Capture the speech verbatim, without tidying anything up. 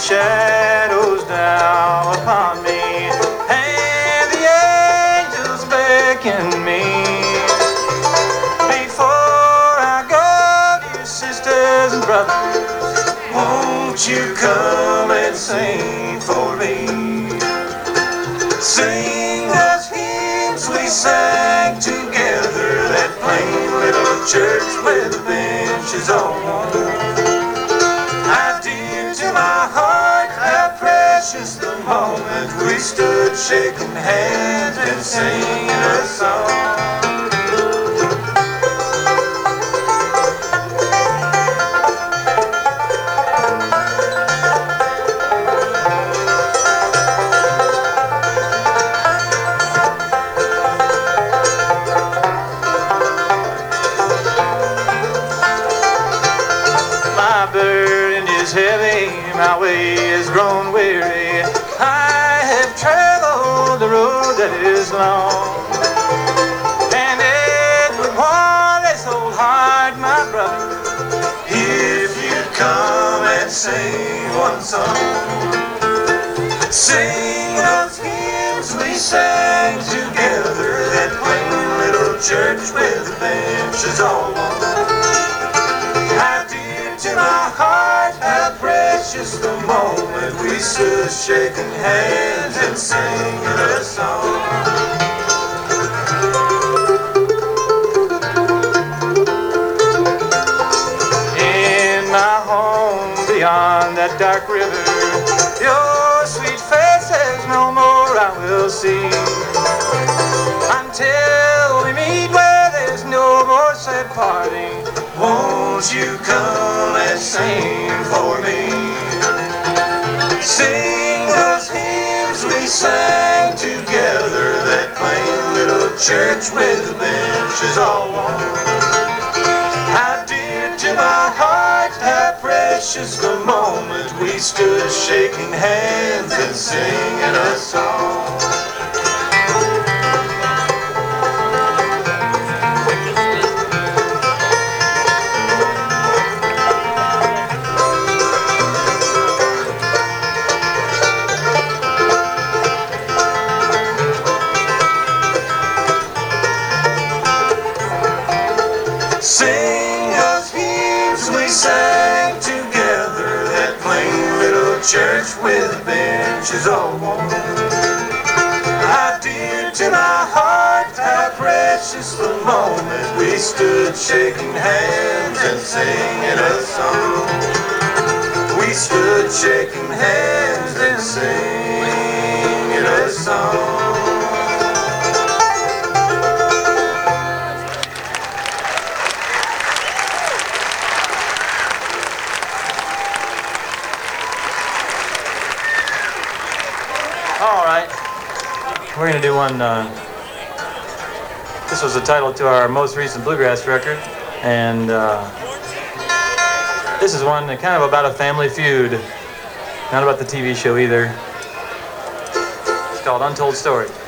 shadows down upon me, and the angels beckon me. Before I go, dear sisters and brothers, won't you come and sing for me? Sing those hymns we sang together, that plain little church with the benches on. How dear to my heart, how precious the moment we stood shaking hands and singing a song. My burden is heavy, my way has grown weary. I have traveled the road that is long, and it would want this old heart, my brother, if you'd come and sing one song. Sing those hymns we sang together, that plain little church with the benches all on. To my heart, how precious the moment we stood shaking hands and singing a song. In my home beyond that dark river, your sweet faces no more I will see, until we meet where there's no more sad parting. Won't you come and sing for me? Sing those hymns we sang together, that plain little church with the benches all on. How dear to my heart, how precious the moment we stood shaking hands and singing a song. Sing those hymns we sang together, that plain little church with benches all warm. How dear to my heart, how precious the moment we stood shaking hands and singing a song. We stood shaking hands and singing a song. All right, we're going to do one, uh, this was the title to our most recent bluegrass record, and uh, this is one that kind of about a family feud, not about the T V show either. It's called Untold Story.